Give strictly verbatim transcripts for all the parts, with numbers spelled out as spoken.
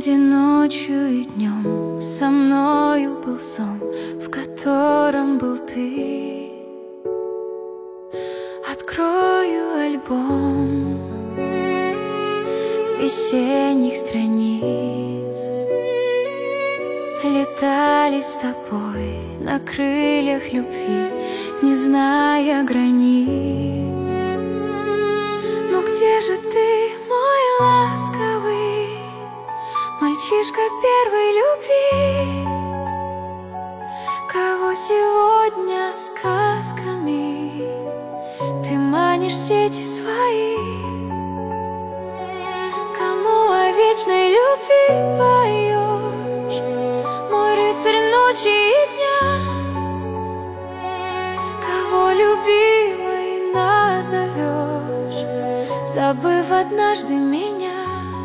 где ночью и днем со мною был сон, в котором был ты. Открою альбом весенних страниц. Летали с тобой на крыльях любви, не зная границ. Ну где же ты, мой ласковый мальчишка первой любви? Кого сегодня сказками ты манишь сети свои? Кому о вечной любви поешь, мой рыцарь ночи и дня? Кого любимой назовешь, забыв однажды меня?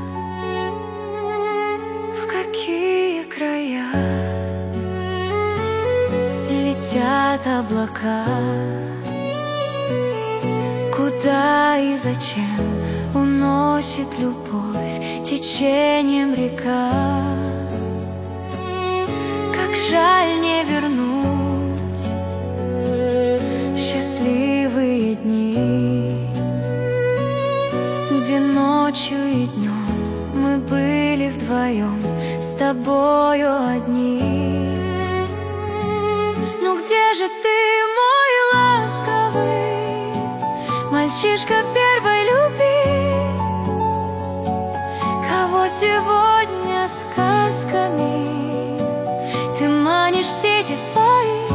В какие края летят облака? Куда и зачем уносит любовь течением река? Как жаль не вернуть счастливые дни, где ночью и днем мы были вдвоем с тобою одни. Ну где же ты, мой ласковый мальчишка первой любви? Кого сегодня сказками ты манишь сети свои?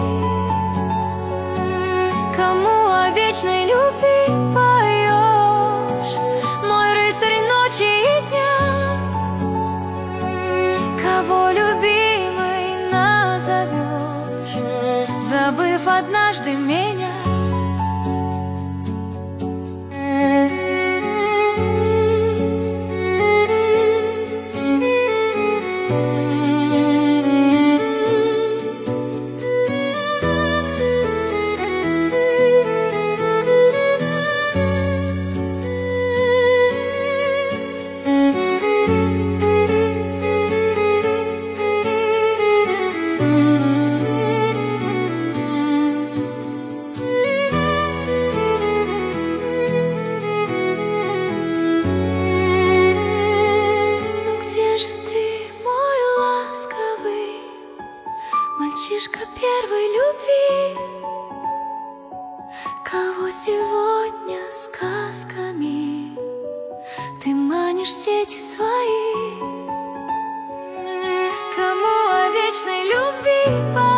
Кому о вечной любви поешь, мой рыцарь ночи и дня? Кого любимой назовешь, забыв однажды меня? Мальчишка первой любви, кого сегодня сказками ты манишь сети свои? Кому о вечной любви